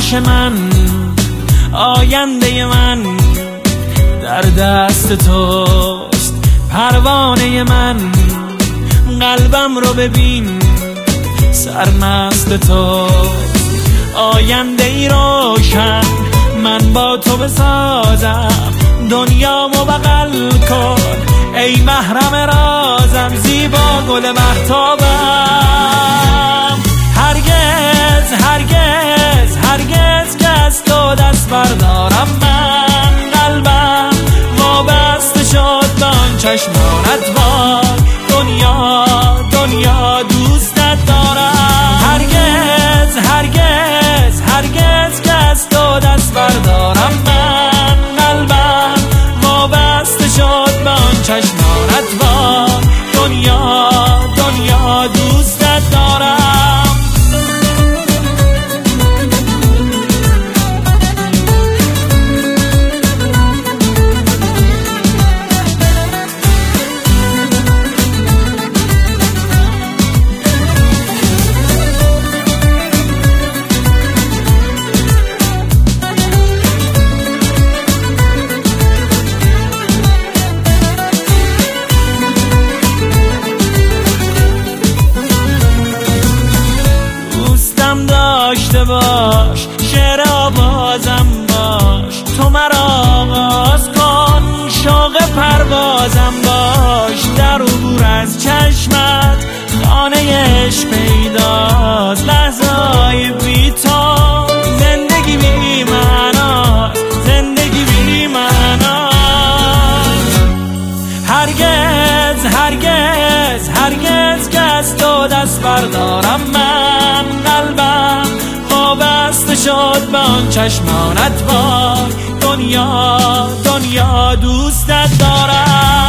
باش من، آینده من در دست توست. پروانه من، قلبم رو ببین سرمست توست. آینده ای روشن من با تو بسازم، دنیامو بغل کن ای محرم رازم، زیبا گل مهتابم. هرگز هرگز هرگز که از تو دست بردارم من، قلبم وابسته شد به آن چشمانت وای. دنیا دنیا دوستت دارم. هرگز هرگز هرگز که از تو دست بردارم من، قلبم وابسته شد به آن چشمانت وای. دنیا دنیا دوستت دارم. داشته باش شعر آوازم باش، تو مرا آغاز کن شوق پروازم باش. در عبور از چشمت خانه عشق پیداست، لحظه‌های بی تو زندگی بی معناست، زندگی بی معناست. هرگز هرگز هرگز که از تو دست بردارم من، قلبم وابسته شد به آن چشمانت وای. دنیا دنیا دوستت دارم.